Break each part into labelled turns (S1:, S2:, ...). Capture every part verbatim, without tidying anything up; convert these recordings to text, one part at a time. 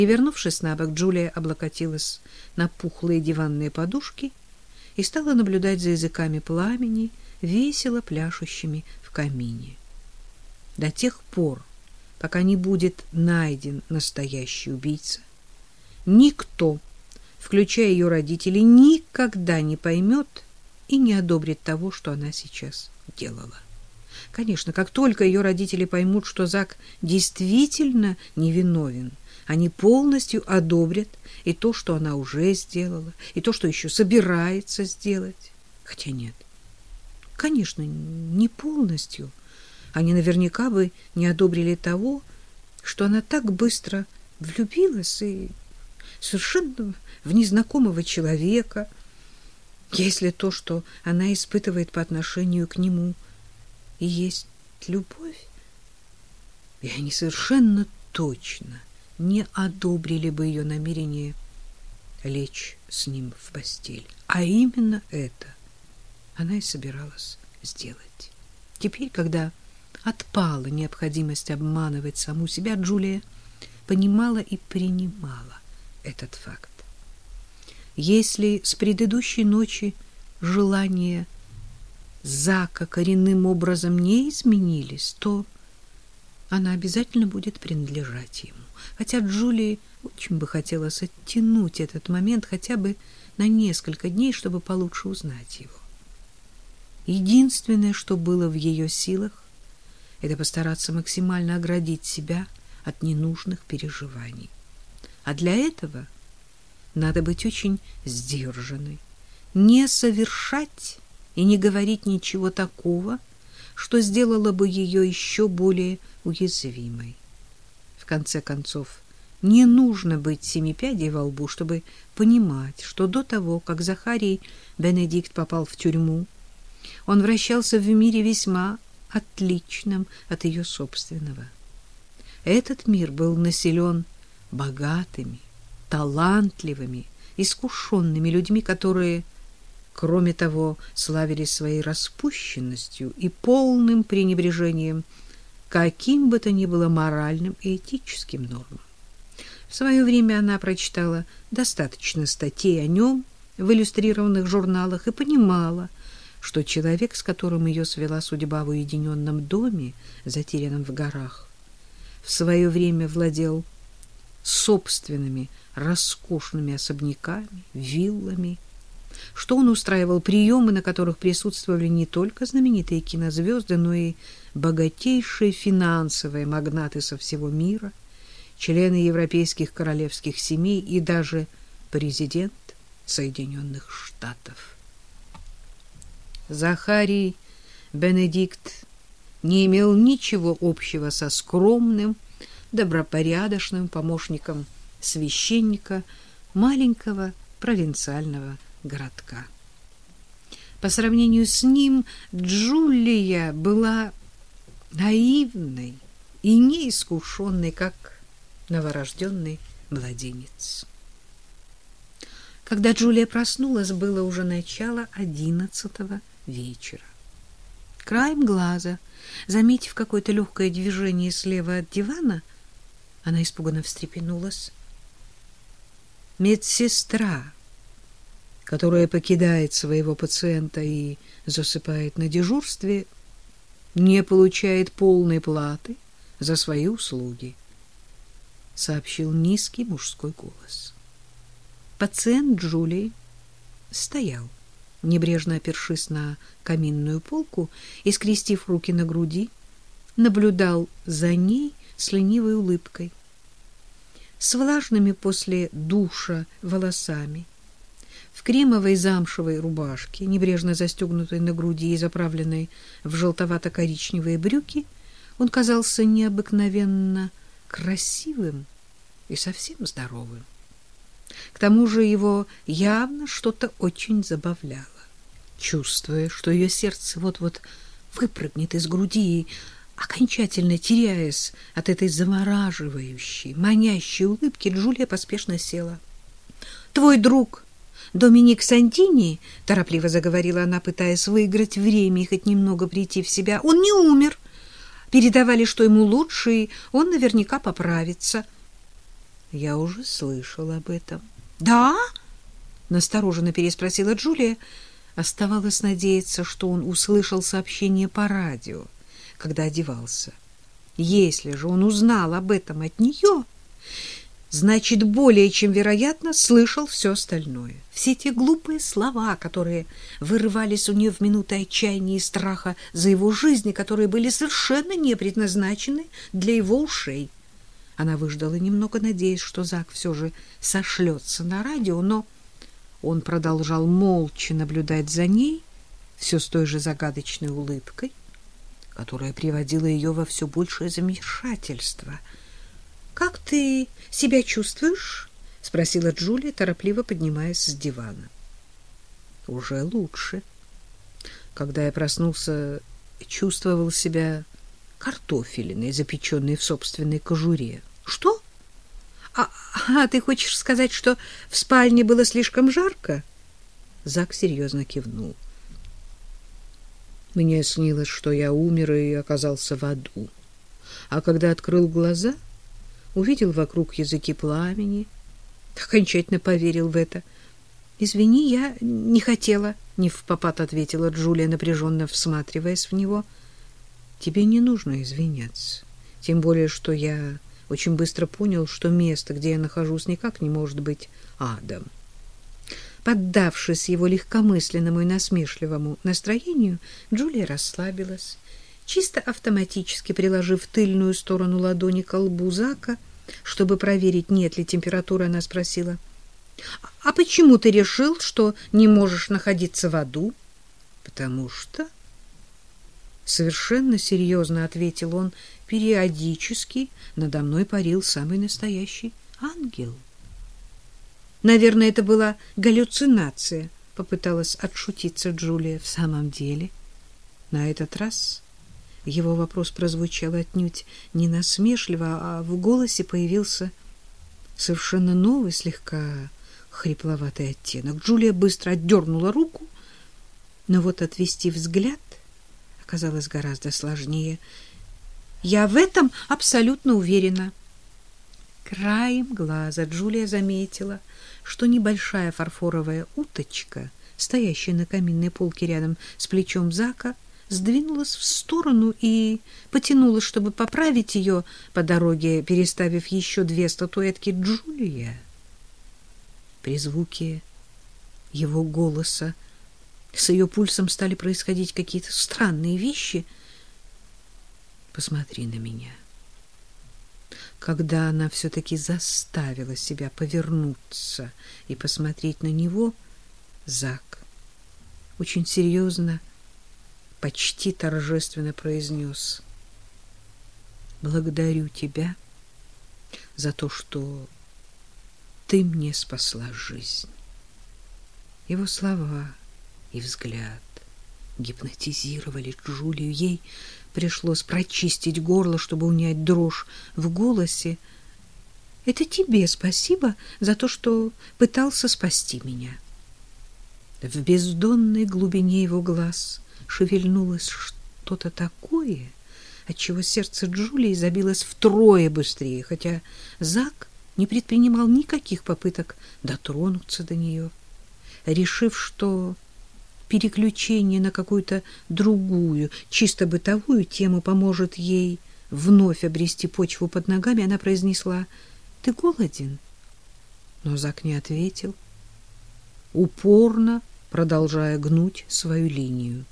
S1: И, вернувшись на бок, Джулия облокотилась на пухлые диванные подушки и стала наблюдать за языками пламени, весело пляшущими в камине. До тех пор, пока не будет найден настоящий убийца, никто, включая ее родителей, никогда не поймет и не одобрит того, что она сейчас делала. Конечно, как только ее родители поймут, что Зак действительно невиновен, они полностью одобрят и то, что она уже сделала, и то, что еще собирается сделать. Хотя нет, конечно, не полностью. Они наверняка бы не одобрили того, что она так быстро влюбилась и совершенно в незнакомого человека, если то, что она испытывает по отношению к нему, и есть любовь. И они совершенно точно не одобрили бы ее намерение лечь с ним в постель. А именно это она и собиралась сделать. Теперь, когда отпала необходимость обманывать саму себя, Джулия понимала и принимала этот факт. Если с предыдущей ночи желания Зака коренным образом не изменились, то она обязательно будет принадлежать ему. Хотя Джулии очень бы хотелось оттянуть этот момент хотя бы на несколько дней, чтобы получше узнать его. Единственное, что было в ее силах, это постараться максимально оградить себя от ненужных переживаний. А для этого надо быть очень сдержанной, не совершать и не говорить ничего такого, что сделало бы ее еще более уязвимой. В конце концов, не нужно быть семипядей во лбу, чтобы понимать, что до того, как Захарий Бенедикт попал в тюрьму, он вращался в мире весьма отличном от ее собственного. Этот мир был населен богатыми, талантливыми, искушенными людьми, которые, кроме того, славились своей распущенностью и полным пренебрежением каким бы то ни было моральным и этическим нормам. В свое время она прочитала достаточно статей о нем в иллюстрированных журналах и понимала, что человек, с которым ее свела судьба в уединенном доме, затерянном в горах, в свое время владел собственными роскошными особняками, виллами, что он устраивал приемы, на которых присутствовали не только знаменитые кинозвезды, но и богатейшие финансовые магнаты со всего мира, члены европейских королевских семей и даже президент Соединенных Штатов. Захарий Бенедикт не имел ничего общего со скромным, добропорядочным помощником священника маленького провинциального городка. По сравнению с ним Джулия была наивной и неискушенной, как новорожденный младенец. Когда Джулия проснулась, было уже начало одиннадцатого вечера. Краем глаза, заметив какое-то легкое движение слева от дивана, она испуганно встрепенулась. Медсестра, которая покидает своего пациента и засыпает на дежурстве, не получает полной платы за свои услуги, сообщил низкий мужской голос. Пациент Джулии стоял, небрежно опершись на каминную полку и, скрестив руки на груди, наблюдал за ней с ленивой улыбкой. С влажными после душа волосами, в кремовой замшевой рубашке, небрежно застегнутой на груди и заправленной в желтовато-коричневые брюки, он казался необыкновенно красивым и совсем здоровым. К тому же его явно что-то очень забавляло. Чувствуя, что ее сердце вот-вот выпрыгнет из груди, окончательно теряясь от этой замораживающей, манящей улыбки, Джулия поспешно села. «Твой друг Доминик Сантини, — торопливо заговорила она, пытаясь выиграть время и хоть немного прийти в себя, — он не умер. Передавали, что ему лучше, и он наверняка поправится». Я уже слышала об этом. Да? Настороженно переспросила Джулия. Оставалось надеяться, что он услышал сообщение по радио, когда одевался. Если же он узнал об этом от нее, значит, более чем вероятно, слышал все остальное. Все те глупые слова, которые вырывались у нее в минуты отчаяния и страха за его жизнь, и которые были совершенно не предназначены для его ушей. Она выждала немного, надеясь, что Зак все же сошлется на радио, но он продолжал молча наблюдать за ней, все с той же загадочной улыбкой, которая приводила ее во все большее замешательство. «Как ты себя чувствуешь?» — спросила Джулия, торопливо поднимаясь с дивана. «Уже лучше. Когда я проснулся, чувствовал себя картофелиной, запеченной в собственной кожуре». «Что? А, а ты хочешь сказать, что в спальне было слишком жарко?» Зак серьезно кивнул. «Мне снилось, что я умер и оказался в аду. А когда открыл глаза, увидел вокруг языки пламени, окончательно поверил в это. Извини, я не хотела, не впопад ответила Джулия, напряженно всматриваясь в него. Тебе не нужно извиняться, тем более что я очень быстро понял, что место, где я нахожусь, никак не может быть адом. Поддавшись его легкомысленному и насмешливому настроению, Джулия расслабилась. Чисто автоматически приложив тыльную сторону ладони к лбу Зака, чтобы проверить, нет ли температуры, она спросила: «А почему ты решил, что не можешь находиться в аду?» «Потому что...» Совершенно серьезно ответил он. «Периодически надо мной парил самый настоящий ангел». «Наверное, это была галлюцинация», — попыталась отшутиться Джулия. «В самом деле...» На этот раз его вопрос прозвучал отнюдь не насмешливо, а в голосе появился совершенно новый, слегка хрипловатый оттенок. Джулия быстро отдернула руку, но вот отвести взгляд оказалось гораздо сложнее. «Я в этом абсолютно уверена». Краем глаза Джулия заметила, что небольшая фарфоровая уточка, стоящая на каминной полке рядом с плечом Зака, сдвинулась в сторону и потянулась, чтобы поправить ее по дороге, переставив еще две статуэтки. Джулия. При звуке его голоса с ее пульсом стали происходить какие-то странные вещи. «Посмотри на меня». Когда она все-таки заставила себя повернуться и посмотреть на него, Зак очень серьезно, почти торжественно произнес: «Благодарю тебя за то, что ты мне спасла жизнь». Его слова и взгляд гипнотизировали Джулию. Ей пришлось прочистить горло, чтобы унять дрожь в голосе. «Это тебе спасибо за то, что пытался спасти меня». В бездонной глубине его глаз шевельнулось что-то такое, отчего сердце Джулии забилось втрое быстрее, хотя Зак не предпринимал никаких попыток дотронуться до нее. Решив, что переключение на какую-то другую, чисто бытовую тему поможет ей вновь обрести почву под ногами, она произнесла: «Ты голоден?» Но Зак не ответил, упорно продолжая гнуть свою линию.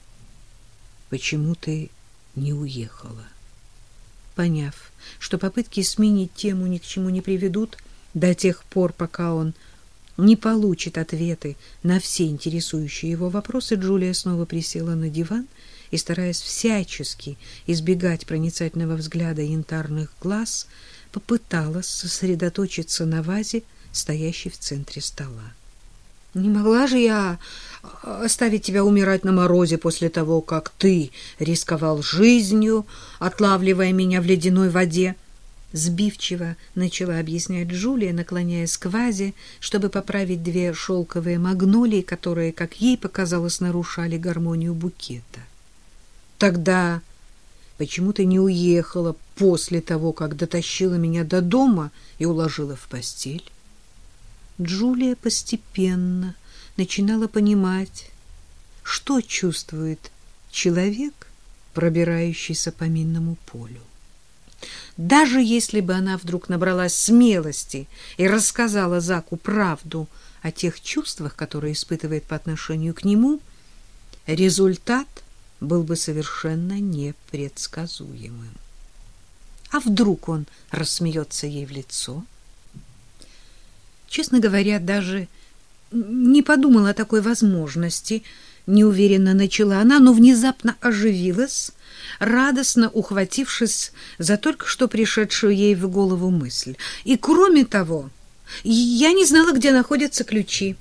S1: «Почему ты не уехала?» Поняв, что попытки сменить тему ни к чему не приведут до тех пор, пока он не получит ответы на все интересующие его вопросы, Джулия снова присела на диван и, стараясь всячески избегать проницательного взгляда янтарных глаз, попыталась сосредоточиться на вазе, стоящей в центре стола. «Не могла же я оставить тебя умирать на морозе после того, как ты рисковал жизнью, отлавливая меня в ледяной воде?» Сбивчиво начала объяснять Джулия, наклоняясь к вазе, чтобы поправить две шелковые магнолии, которые, как ей показалось, нарушали гармонию букета. «Тогда почему ты не уехала после того, как дотащила меня до дома и уложила в постель. Джулия постепенно начинала понимать, что чувствует человек, пробирающийся по минному полю. Даже если бы она вдруг набралась смелости и рассказала Заку правду о тех чувствах, которые испытывает по отношению к нему, результат был бы совершенно непредсказуемым. А вдруг он рассмеется ей в лицо? Честно говоря, даже не подумала о такой возможности. Неуверенно начала она, но внезапно оживилась, радостно ухватившись за только что пришедшую ей в голову мысль. И кроме того, я не знала, где находятся ключи.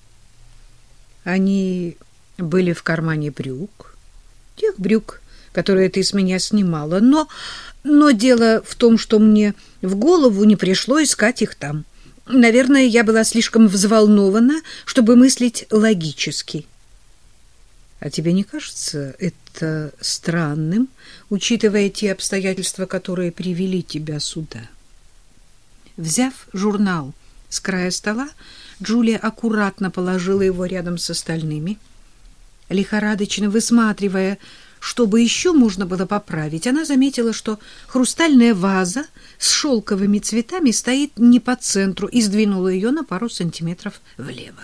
S1: Они были в кармане брюк, тех брюк, которые ты с меня снимала, но, но дело в том, что мне в голову не пришло искать их там. Наверное, я была слишком взволнована, чтобы мыслить логически. А тебе не кажется это странным, учитывая те обстоятельства, которые привели тебя сюда? Взяв журнал с края стола, Джулия аккуратно положила его рядом с остальными, лихорадочно высматривая, что бы еще можно было поправить. Она заметила, что хрустальная ваза с шелковыми цветами стоит не по центру, и сдвинула ее на пару сантиметров влево.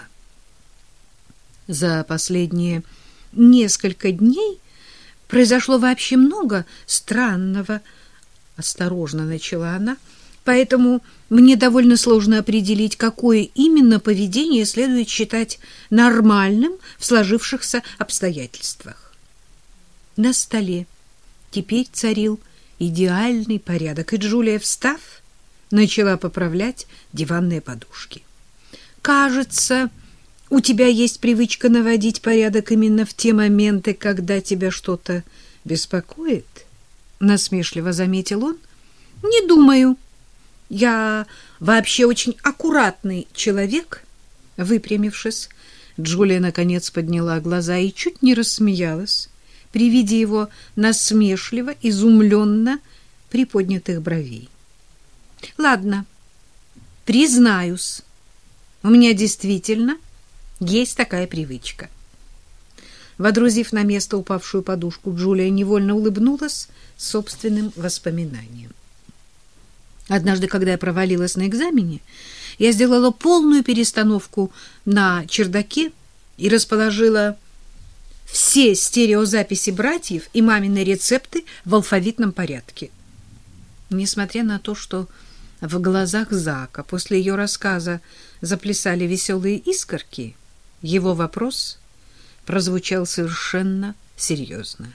S1: За последние несколько дней произошло вообще много странного, осторожно начала она, поэтому мне довольно сложно определить, какое именно поведение следует считать нормальным в сложившихся обстоятельствах. На столе теперь царил идеальный порядок, и Джулия, встав, начала поправлять диванные подушки. «Кажется, у тебя есть привычка наводить порядок именно в те моменты, когда тебя что-то беспокоит?» — насмешливо заметил он. «Не думаю. Я вообще очень аккуратный человек». Выпрямившись, Джулия наконец подняла глаза и чуть не рассмеялась при виде его насмешливо, изумленно приподнятых бровей. «Ладно, признаюсь, у меня действительно есть такая привычка». Водрузив на место упавшую подушку, Джулия невольно улыбнулась собственным воспоминаниям. Однажды, когда я провалилась на экзамене, я сделала полную перестановку на чердаке и расположила все стереозаписи братьев и мамины рецепты в алфавитном порядке. Несмотря на то, что в глазах Зака после ее рассказа заплясали веселые искорки, его вопрос прозвучал совершенно серьезно.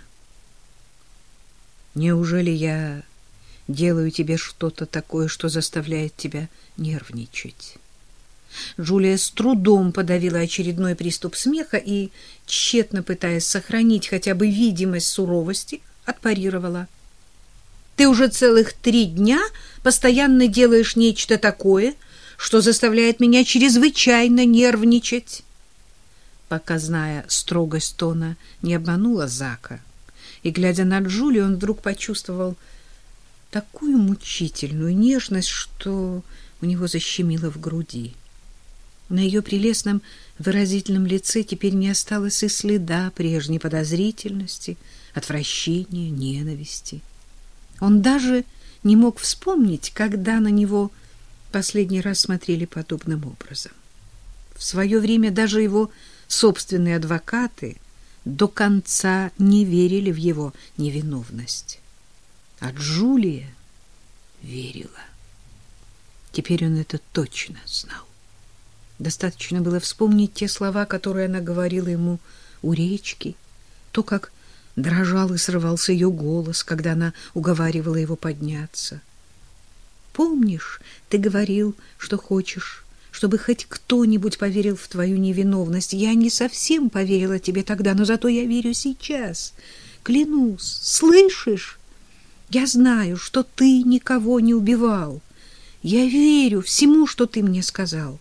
S1: «Неужели я делаю тебе что-то такое, что заставляет тебя нервничать?» Джулия с трудом подавила очередной приступ смеха и, тщетно пытаясь сохранить хотя бы видимость суровости, отпарировала. «Ты уже целых три дня постоянно делаешь нечто такое, что заставляет меня чрезвычайно нервничать». Показная строгость тона не обманула Зака, и, глядя на Джулию, он вдруг почувствовал такую мучительную нежность, что у него защемило в груди. На ее прелестном выразительном лице теперь не осталось и следа прежней подозрительности, отвращения, ненависти. Он даже не мог вспомнить, когда на него последний раз смотрели подобным образом. В свое время даже его собственные адвокаты до конца не верили в его невиновность. А Джулия верила. Теперь он это точно знал. Достаточно было вспомнить те слова, которые она говорила ему у речки, то, как дрожал и срывался ее голос, когда она уговаривала его подняться. «Помнишь, ты говорил, что хочешь, чтобы хоть кто-нибудь поверил в твою невиновность? Я не совсем поверила тебе тогда, но зато я верю сейчас. Клянусь, слышишь? Я знаю, что ты никого не убивал. Я верю всему, что ты мне сказал».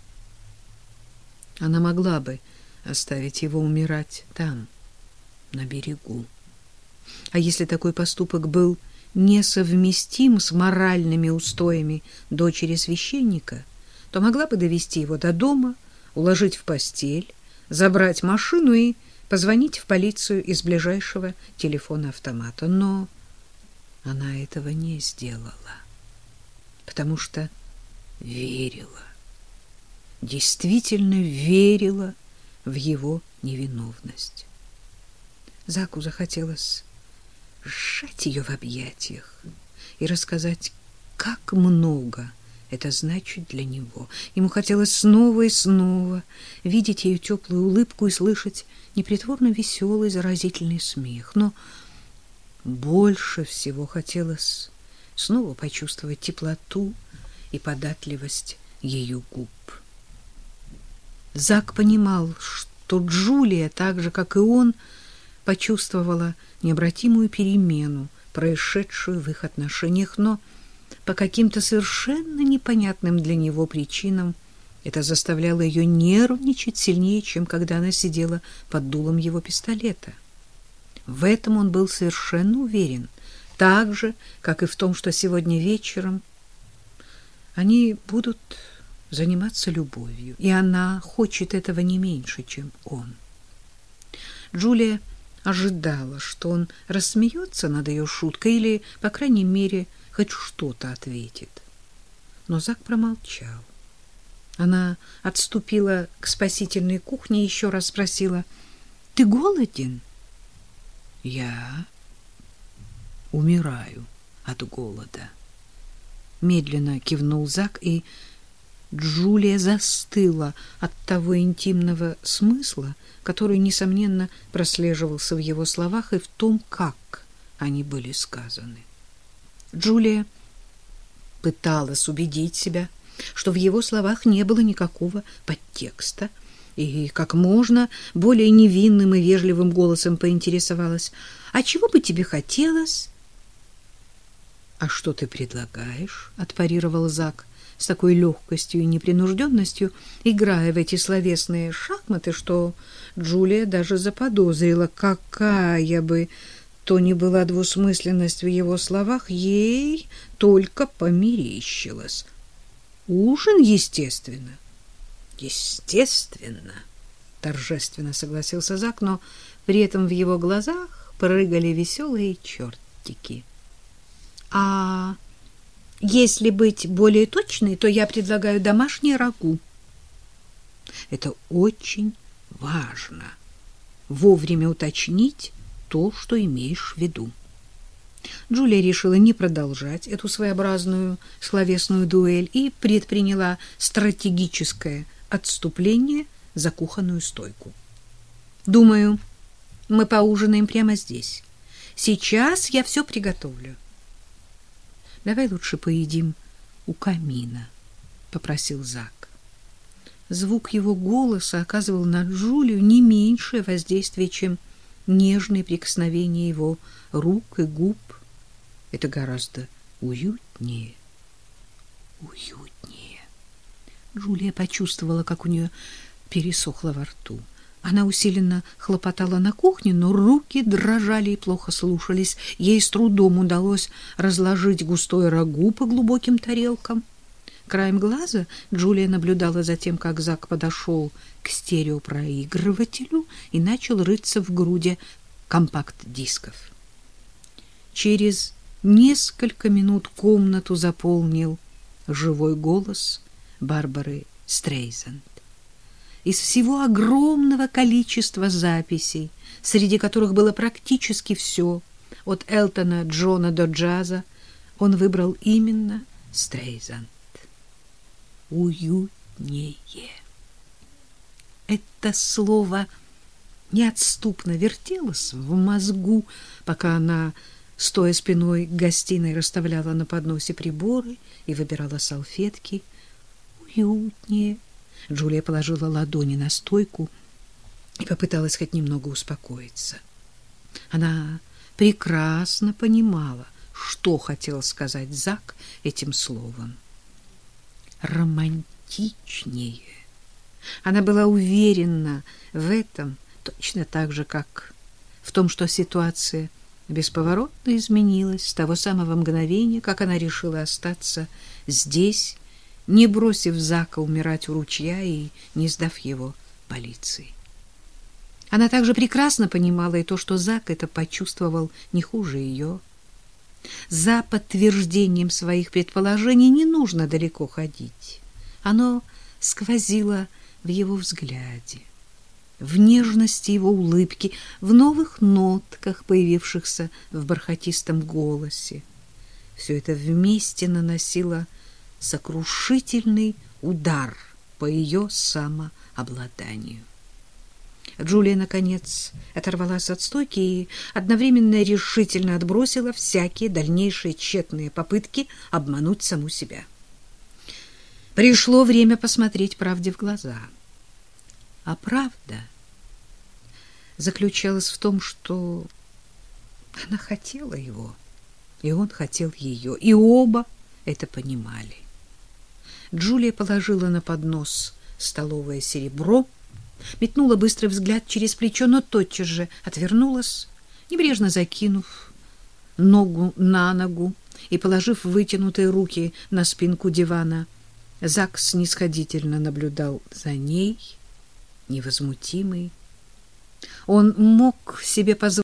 S1: Она могла бы оставить его умирать там, на берегу. А если такой поступок был несовместим с моральными устоями дочери священника, то могла бы довести его до дома, уложить в постель, забрать машину и позвонить в полицию из ближайшего телефона-автомата. Но она этого не сделала, потому что верила, действительно верила в его невиновность. Заку захотелось сжать ее в объятиях и рассказать, как много это значит для него. Ему хотелось снова и снова видеть ее теплую улыбку и слышать непритворно веселый, заразительный смех. Но больше всего хотелось снова почувствовать теплоту и податливость ее губ. Зак понимал, что Джулия, так же, как и он, почувствовала необратимую перемену, происшедшую в их отношениях, но по каким-то совершенно непонятным для него причинам это заставляло ее нервничать сильнее, чем когда она сидела под дулом его пистолета. В этом он был совершенно уверен, так же, как и в том, что сегодня вечером они будут заниматься любовью, и она хочет этого не меньше, чем он. Джулия ожидала, что он рассмеется над ее шуткой или, по крайней мере, хоть что-то ответит. Но Зак промолчал. Она отступила к спасительной кухне и еще раз спросила: «Ты голоден?» «Я умираю от голода», — медленно кивнул Зак, и Джулия застыла от того интимного смысла, который, несомненно, прослеживался в его словах и в том, как они были сказаны. Джулия пыталась убедить себя, что в его словах не было никакого подтекста, и как можно более невинным и вежливым голосом поинтересовалась: «А чего бы тебе хотелось?» «А что ты предлагаешь?» — отпарировал Зак с такой легкостью и непринужденностью, играя в эти словесные шахматы, что Джулия даже заподозрила, какая бы то ни была двусмысленность в его словах, ей только померещилась. «Ужин, естественно». «Естественно», — торжественно согласился Зак, но при этом в его глазах прыгали веселые чертики. «А если быть более точной, то я предлагаю домашнее рагу». Это очень важно — вовремя уточнить то, что имеешь в виду. Джулия решила не продолжать эту своеобразную словесную дуэль и предприняла стратегическое отступление за кухонную стойку. «Думаю, мы поужинаем прямо здесь. Сейчас я все приготовлю». «Давай лучше поедим у камина», — попросил Зак. Звук его голоса оказывал на Джулию не меньшее воздействие, чем нежные прикосновения его рук и губ. Это гораздо уютнее. Уютнее. Джулия почувствовала, как у нее пересохло во рту. Она усиленно хлопотала на кухне, но руки дрожали и плохо слушались. Ей с трудом удалось разложить густое рагу по глубоким тарелкам. Краем глаза Джулия наблюдала за тем, как Зак подошел к стереопроигрывателю и начал рыться в груди компакт-дисков. Через несколько минут комнату заполнил живой голос Барбары Стрейзанд. Из всего огромного количества записей, среди которых было практически все, от Элтона Джона до джаза, он выбрал именно Стрейзанд. Уютнее. Это слово неотступно вертелось в мозгу, пока она, стоя спиной к гостиной, расставляла на подносе приборы и выбирала салфетки. Уютнее. Джулия положила ладони на стойку и попыталась хоть немного успокоиться. Она прекрасно понимала, что хотел сказать Зак этим словом. Романтичнее. Она была уверена в этом точно так же, как в том, что ситуация бесповоротно изменилась с того самого мгновения, как она решила остаться здесь, не бросив Зака умирать у ручья и не сдав его полиции. Она также прекрасно понимала и то, что Зак это почувствовал не хуже ее. За подтверждением своих предположений не нужно далеко ходить. Оно сквозило в его взгляде, в нежности его улыбки, в новых нотках, появившихся в бархатистом голосе. Все это вместе наносило сокрушительный удар по ее самообладанию. Джулия, наконец, оторвалась от стойки и одновременно решительно отбросила всякие дальнейшие тщетные попытки обмануть саму себя. Пришло время посмотреть правде в глаза. А правда заключалась в том, что она хотела его, и он хотел ее, и оба это понимали. Джулия положила на поднос столовое серебро, метнула быстрый взгляд через плечо, но тотчас же отвернулась, небрежно закинув ногу на ногу и положив вытянутые руки на спинку дивана. Зак снисходительно наблюдал за ней, невозмутимый. Он мог себе позволить